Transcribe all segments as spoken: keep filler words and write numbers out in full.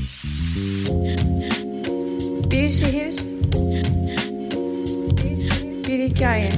Bir şehir, bir hikaye.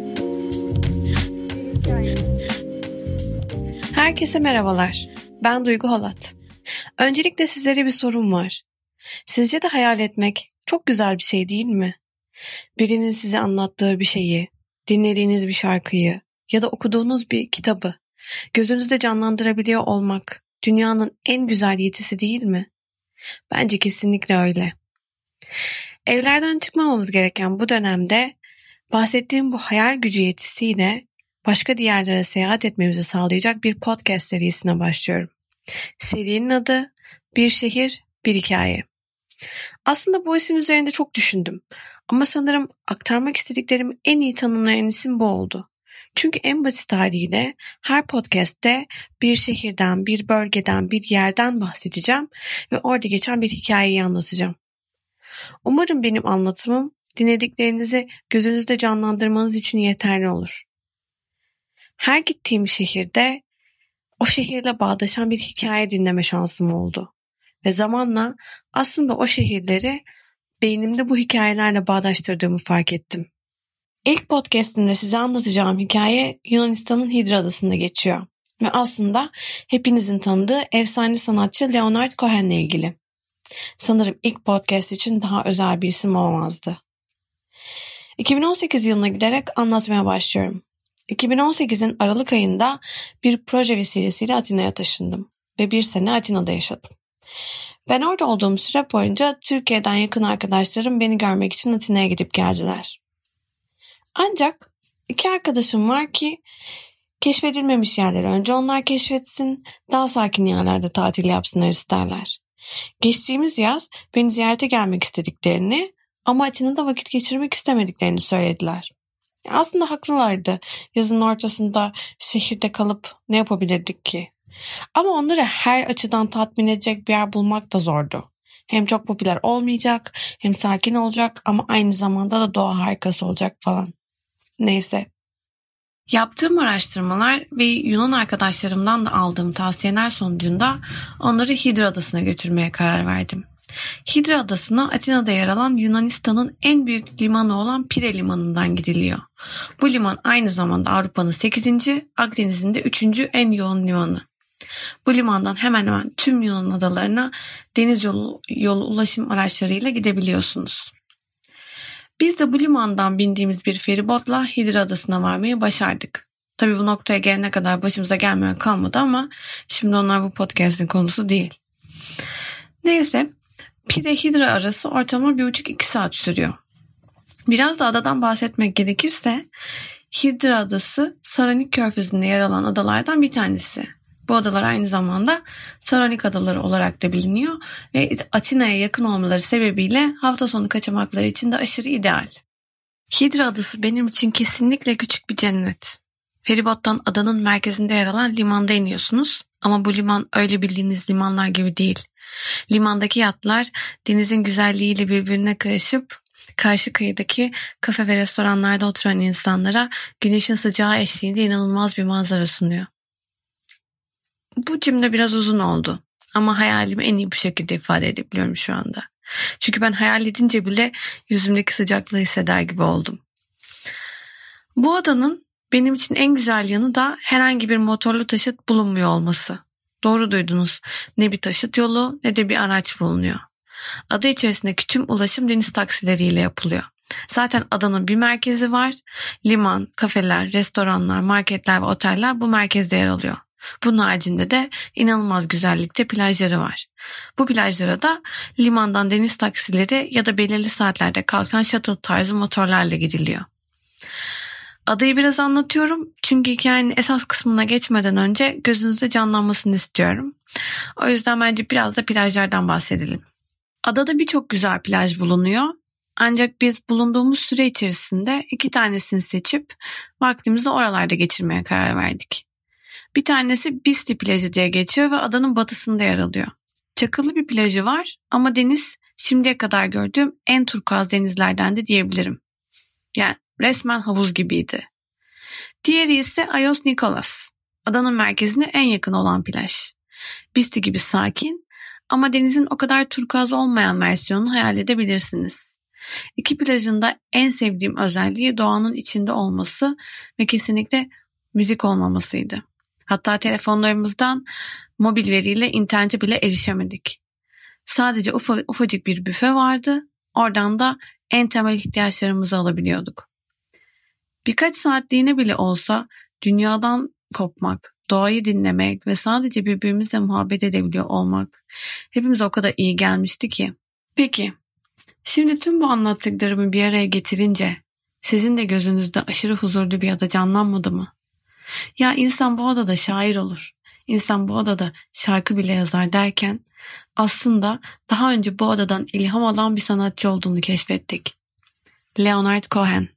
Herkese merhabalar. Ben Duygu Holat. Öncelikle sizlere bir sorum var. Sizce de hayal etmek çok güzel bir şey değil mi? Birinin size anlattığı bir şeyi, dinlediğiniz bir şarkıyı ya da okuduğunuz bir kitabı gözünüzde canlandırabiliyor olmak dünyanın en güzel yetisi değil mi? Bence kesinlikle öyle. Evlerden çıkmamamız gereken bu dönemde bahsettiğim bu hayal gücü yetisiyle başka diyarlara seyahat etmemizi sağlayacak bir podcast serisine başlıyorum. Serinin adı Bir Şehir, Bir Hikaye. Aslında bu isim üzerinde çok düşündüm ama sanırım aktarmak istediklerimi en iyi tanımlayan isim bu oldu. Çünkü en basit haliyle her podcast'te bir şehirden, bir bölgeden, bir yerden bahsedeceğim ve orada geçen bir hikayeyi anlatacağım. Umarım benim anlatımım dinlediklerinizi gözünüzde canlandırmanız için yeterli olur. Her gittiğim şehirde o şehirle bağdaşan bir hikaye dinleme şansım oldu. Ve zamanla aslında o şehirleri beynimde bu hikayelerle bağdaştırdığımı fark ettim. İlk podcastimde size anlatacağım hikaye Yunanistan'ın Hidra Adası'nda geçiyor. Ve aslında hepinizin tanıdığı efsane sanatçı Leonard Cohen'le ilgili. Sanırım ilk podcast için daha özel bir isim olamazdı. iki bin on sekiz yılına giderek anlatmaya başlıyorum. iki bin on sekizin Aralık ayında bir proje vesilesiyle Atina'ya taşındım ve bir sene Atina'da yaşadım. Ben orada olduğum süre boyunca Türkiye'den yakın arkadaşlarım beni görmek için Atina'ya gidip geldiler. Ancak iki arkadaşım var ki keşfedilmemiş yerleri önce onlar keşfetsin, daha sakin yerlerde tatil yapsınlar isterler. Geçtiğimiz yaz beni ziyarete gelmek istediklerini ama Atina'da vakit geçirmek istemediklerini söylediler. Aslında haklılardı. Yazın ortasında şehirde kalıp ne yapabilirdik ki? Ama onları her açıdan tatmin edecek bir yer bulmak da zordu. Hem çok popüler olmayacak, hem sakin olacak ama aynı zamanda da doğa harikası olacak falan. Neyse. Yaptığım araştırmalar ve Yunan arkadaşlarımdan da aldığım tavsiyeler sonucunda onları Hidra Adası'na götürmeye karar verdim. Hidra Adası'na Atina'da yer alan Yunanistan'ın en büyük limanı olan Pire Limanı'ndan gidiliyor. Bu liman aynı zamanda Avrupa'nın sekizinci, Akdeniz'in de üçüncü en yoğun limanı. Bu limandan hemen hemen tüm Yunan adalarına deniz yolu, yolu ulaşım araçlarıyla gidebiliyorsunuz. Biz de bu limandan bindiğimiz bir feribotla Hidra Adası'na varmayı başardık. Tabii bu noktaya gelene kadar başımıza gelmeyen kalmadı ama şimdi onlar bu podcast'in konusu değil. Neyse, Pire Hidra arası ortalama bir buçuk iki saat sürüyor. Biraz da adadan bahsetmek gerekirse Hidra Adası Salonik Körfezi'nde yer alan adalardan bir tanesi. Bu adalar aynı zamanda Salonik Adaları olarak da biliniyor ve Atina'ya yakın olmaları sebebiyle hafta sonu kaçamakları için de aşırı ideal. Hidra Adası benim için kesinlikle küçük bir cennet. Feribottan adanın merkezinde yer alan limanda iniyorsunuz ama bu liman öyle bildiğiniz limanlar gibi değil. Limandaki yatlar denizin güzelliğiyle birbirine karışıp karşı kıyıdaki kafe ve restoranlarda oturan insanlara güneşin sıcağı eşliğinde inanılmaz bir manzara sunuyor. Bu cümle biraz uzun oldu ama hayalimi en iyi bu şekilde ifade edebiliyorum şu anda. Çünkü ben hayal edince bile yüzümdeki sıcaklığı hisseder gibi oldum. Bu adanın benim için en güzel yanı da herhangi bir motorlu taşıt bulunmuyor olması. Doğru duydunuz. Ne bir taşıt yolu ne de bir araç bulunuyor. Ada içerisindeki tüm ulaşım deniz taksileriyle yapılıyor. Zaten adanın bir merkezi var. Liman, kafeler, restoranlar, marketler ve oteller bu merkezde yer alıyor. Bunun haricinde de inanılmaz güzellikte plajları var. Bu plajlara da limandan deniz taksileri ya da belirli saatlerde kalkan shuttle tarzı motorlarla gidiliyor. Adayı biraz anlatıyorum çünkü hikayenin esas kısmına geçmeden önce gözünüzde canlanmasını istiyorum. O yüzden bence biraz da plajlardan bahsedelim. Adada birçok güzel plaj bulunuyor. Ancak biz bulunduğumuz süre içerisinde iki tanesini seçip vaktimizi oralarda geçirmeye karar verdik. Bir tanesi Bisti plajı diye geçiyor ve adanın batısında yer alıyor. Çakıllı bir plajı var ama deniz şimdiye kadar gördüğüm en turkuaz denizlerden de diyebilirim. Yani resmen havuz gibiydi. Diğeri ise Ayios Nikolas. Adanın merkezine en yakın olan plaj. Bisti gibi sakin ama denizin o kadar turkuaz olmayan versiyonunu hayal edebilirsiniz. İki plajın da en sevdiğim özelliği doğanın içinde olması ve kesinlikle müzik olmamasıydı. Hatta telefonlarımızdan mobil veriyle internete bile erişemedik. Sadece ufa, ufacık bir büfe vardı. Oradan da en temel ihtiyaçlarımızı alabiliyorduk. Birkaç saatliğine bile olsa dünyadan kopmak, doğayı dinlemek ve sadece birbirimizle muhabbet edebiliyor olmak hepimize o kadar iyi gelmişti ki. Peki, şimdi tüm bu anlattıklarımı bir araya getirince sizin de gözünüzde aşırı huzurlu bir ada canlanmadı mı? Ya insan bu odada şair olur, insan bu odada şarkı bile yazar derken aslında daha önce bu odadan ilham alan bir sanatçı olduğunu keşfettik. Leonard Cohen.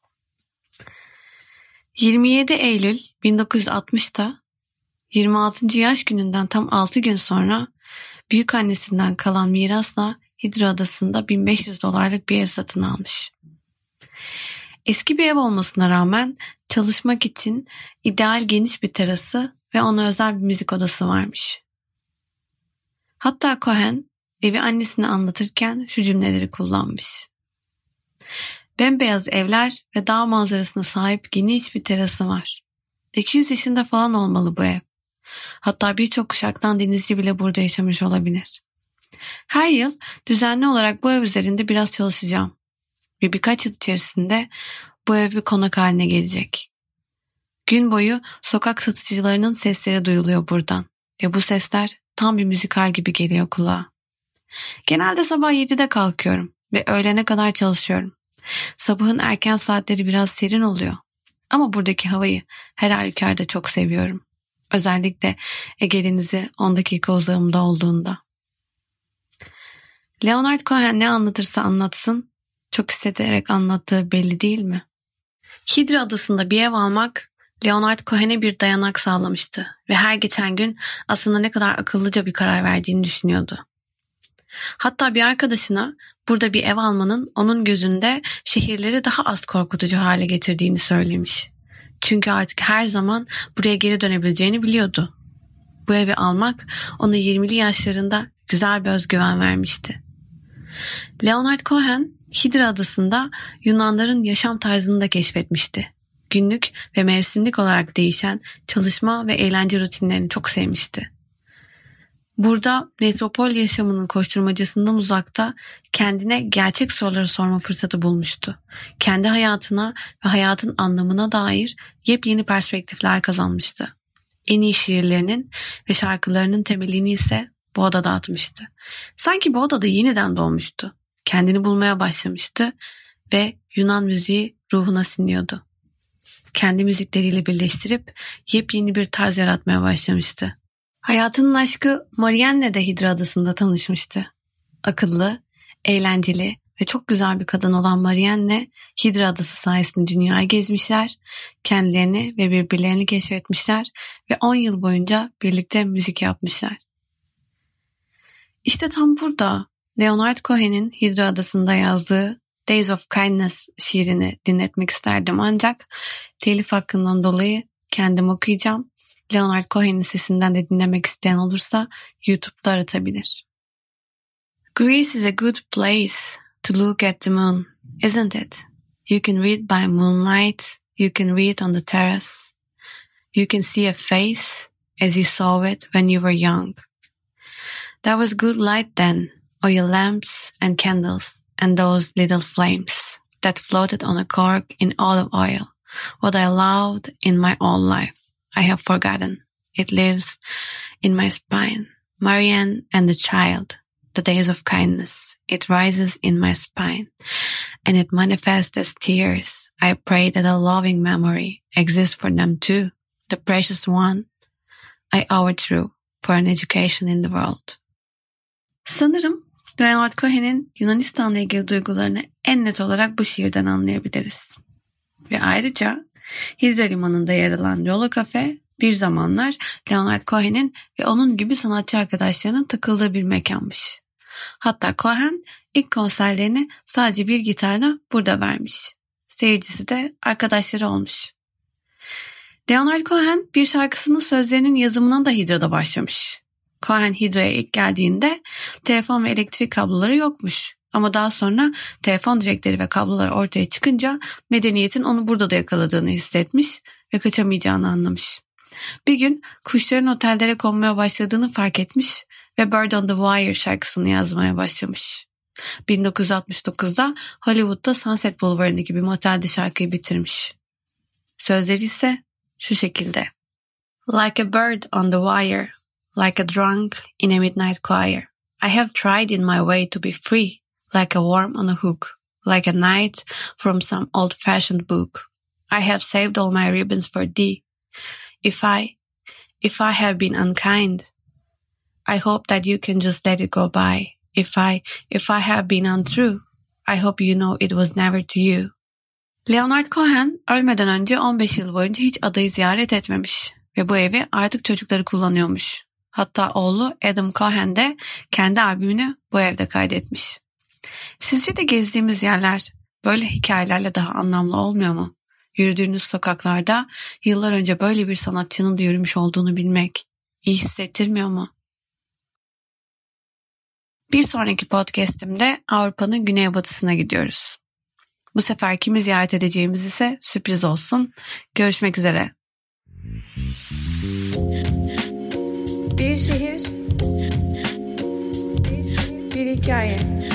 yirmi yedi Eylül bin dokuz yüz altmışta yirmi altıncı yaş gününden tam altı gün sonra büyükannesinden kalan mirasla Hidra Adası'nda bin beş yüz dolarlık bir ev satın almış. Eski bir ev olmasına rağmen çalışmak için ideal geniş bir terası ve ona özel bir müzik odası varmış. Hatta Cohen evi annesine anlatırken şu cümleleri kullanmış. Bembeyaz evler ve dağ manzarasına sahip geniş bir terası var. iki yüz yaşında falan olmalı bu ev. Hatta birçok kuşaktan denizci bile burada yaşamış olabilir. Her yıl düzenli olarak bu ev üzerinde biraz çalışacağım. Ve birkaç yıl içerisinde bu ev bir konak haline gelecek. Gün boyu sokak satıcılarının sesleri duyuluyor buradan. Ve bu sesler tam bir müzikal gibi geliyor kulağa. Genelde sabah yedide kalkıyorum ve öğlene kadar çalışıyorum. Sabahın erken saatleri biraz serin oluyor. Ama buradaki havayı her halükarda çok seviyorum. Özellikle Ege Denizi on dakika uzağımda olduğunda. Leonard Cohen ne anlatırsa anlatsın, çok hissederek anlattığı belli değil mi? Hidra Adası'nda bir ev almak Leonard Cohen'e bir dayanak sağlamıştı ve her geçen gün aslında ne kadar akıllıca bir karar verdiğini düşünüyordu. Hatta bir arkadaşına burada bir ev almanın onun gözünde şehirleri daha az korkutucu hale getirdiğini söylemiş. Çünkü artık her zaman buraya geri dönebileceğini biliyordu. Bu evi almak ona yirmili yaşlarında güzel bir özgüven vermişti. Leonard Cohen, Hidra Adası'nda Yunanların yaşam tarzını da keşfetmişti. Günlük ve mevsimlik olarak değişen çalışma ve eğlence rutinlerini çok sevmişti. Burada metropol yaşamının koşturmacasından uzakta kendine gerçek soruları sorma fırsatı bulmuştu. Kendi hayatına ve hayatın anlamına dair yepyeni perspektifler kazanmıştı. En iyi şiirlerinin ve şarkılarının temelini ise bu odada atmıştı. Sanki bu odada yeniden doğmuştu. Kendini bulmaya başlamıştı ve Yunan müziği ruhuna siniyordu. Kendi müzikleriyle birleştirip yepyeni bir tarz yaratmaya başlamıştı. Hayatının aşkı Marianne de Hidra Adası'nda tanışmıştı. Akıllı, eğlenceli ve çok güzel bir kadın olan Marianne, Hidra Adası sayesinde dünyayı gezmişler, kendilerini ve birbirlerini keşfetmişler ve on yıl boyunca birlikte müzik yapmışlar. İşte tam burada Leonard Cohen'in Hidra Adası'nda yazdığı Days of Kindness şiirini dinletmek isterdim ancak telif hakkından dolayı kendim okuyacağım. Leonard Cohen'in sesinden de dinlemek isteyen olursa YouTube'da aratabilir. Greece is a good place to look at the moon, isn't it? You can read by moonlight, you can read on the terrace. You can see a face as you saw it when you were young. There was good light then, oil lamps and candles and those little flames that floated on a cork in olive oil. What I loved in my own life, I have forgotten. It lives in my spine. Marianne and the child, the days of kindness. It rises in my spine and it manifests as tears. I pray that a loving memory exists for them too. The precious one I owe it through for an education in the world. Sanırım Leonard Cohen'in Yunanistan'la ilgili duygularını en net olarak bu şiirden anlayabiliriz. Ve ayrıca Hidra Limanı'nda yer alan Yola Cafe bir zamanlar Leonard Cohen'in ve onun gibi sanatçı arkadaşlarının takıldığı bir mekanmış. Hatta Cohen ilk konserlerini sadece bir gitarla burada vermiş. Seyircisi de arkadaşları olmuş. Leonard Cohen bir şarkısının sözlerinin yazımına da Hidra'da başlamış. Cohen Hydra'ya ilk geldiğinde telefon ve elektrik kabloları yokmuş. Ama daha sonra telefon direkleri ve kablolar ortaya çıkınca medeniyetin onu burada da yakaladığını hissetmiş ve kaçamayacağını anlamış. Bir gün kuşların otellere konmaya başladığını fark etmiş ve Bird on the Wire şarkısını yazmaya başlamış. bin dokuz yüz altmış dokuzda Hollywood'da Sunset Boulevard'ındaki bir motelde şarkıyı bitirmiş. Sözleri ise şu şekilde. Like a bird on the wire, like a drunk in a midnight choir. I have tried in my way to be free, like a worm on a hook, like a knight from some old-fashioned book. I have saved all my ribbons for thee. If I, if I have been unkind, I hope that you can just let it go by. If I, if I have been untrue, I hope you know it was never to you. Leonard Cohen ölmeden önce on beş yıl boyunca hiç adayı ziyaret etmemiş ve bu evi artık çocukları kullanıyormuş. Hatta oğlu Adam Cohen de kendi albümünü bu evde kaydetmiş. Sizce de gezdiğimiz yerler böyle hikayelerle daha anlamlı olmuyor mu? Yürüdüğünüz sokaklarda yıllar önce böyle bir sanatçının da yürümüş olduğunu bilmek iyi hissettirmiyor mu? Bir sonraki podcast'imde Avrupa'nın güneybatısına gidiyoruz. Bu sefer kimi ziyaret edeceğimiz ise sürpriz olsun. Görüşmek üzere. Bir şehir, bir, bir hikaye.